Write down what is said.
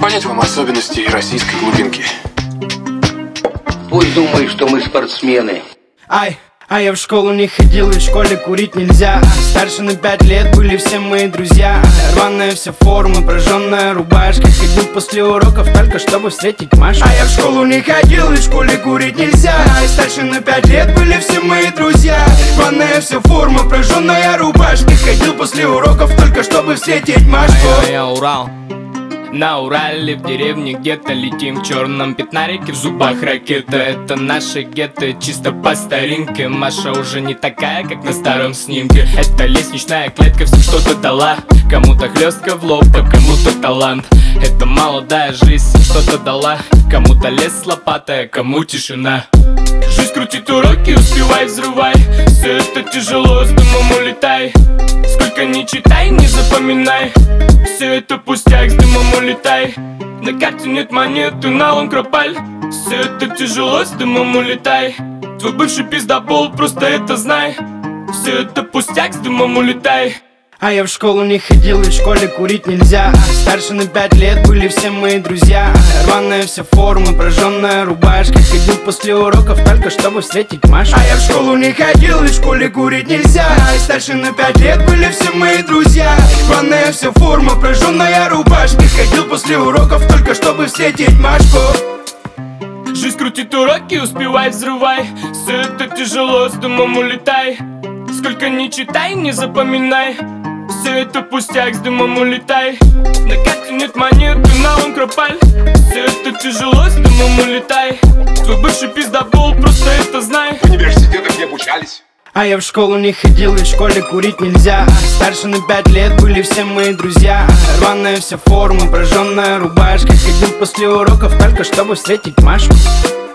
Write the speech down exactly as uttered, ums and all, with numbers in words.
понять вам особенности российской глубинки. Пусть думает, что мы спортсмены. Ай, а я в школу не ходил, и в школе курить нельзя. Старше на пять лет были все мои друзья. Рваная вся форма, прожженная рубашка. Ходил после уроков только чтобы встретить Машу. А я в школу не ходил, и в школе курить нельзя. И старше на пять лет были все мои друзья. Рваная вся форма, прожженная рубашка. Ходил после уроков только чтобы встретить Машку. А я, я Урал. На Урале, в деревне где-то летим в черном пятнарике, в зубах ракета. Это наша гетто, чисто по старинке. Маша уже не такая, как на старом снимке. Это лестничная клетка, всем что-то дала. Кому-то хлестка в лоб, а кому-то талант. Это молодая жизнь, что-то дала. Кому-то лес с лопатой, а кому тишина. Жизнь крутит уроки, успевай, взрывай. Все это тяжело, с дымом улетай. Сколько ни читай, не запоминай. Все это пустяк, с дымом улетай. На карте нет монеты, налом кропаль. Все это тяжело, с дымом улетай. Твой бывший пиздобол, просто это знай. Все это пустяк, с дымом улетай. А я в школу не ходил, и в школе курить нельзя. Старше на пять лет были все мои друзья. Рваная вся форма, прожженная рубашка. Ходил после уроков только чтобы встретить Машу. А я в школу не ходил, и в школе курить нельзя. И старше на пять лет были все мои друзья. Рваная вся форма, прожженная рубашка. Ходил после уроков только чтобы встретить Машку. Жизнь крутит уроки, успевай, взрывай. Все это тяжело, с дымом улетай. Сколько ни читай, не запоминай. Все это пустяк, с дымом улетай. На карте нет монеты, налом кропаль. Все это тяжело, с дымом улетай. Твой бывший пиздобол, просто это знай. В университетах не обучались. А я в школу не ходил, и в школе курить нельзя. Старше на пять лет были все мои друзья. Рваная вся форма, прожженная рубашка. Ходил после уроков только чтобы встретить Машку.